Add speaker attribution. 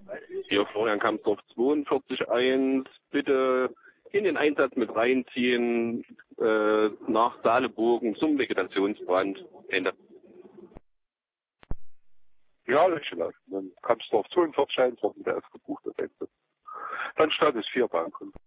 Speaker 1: Hier Florian Kampsdorf 42.1, bitte in den Einsatz mit reinziehen, nach Saaleburgen zum Vegetationsbrand. Ende.
Speaker 2: Ja, Löchelauf. Dann Kampsdorf 42.1, der ist gebucht, das Einsatz. Dann Status 4 Bahnkunden.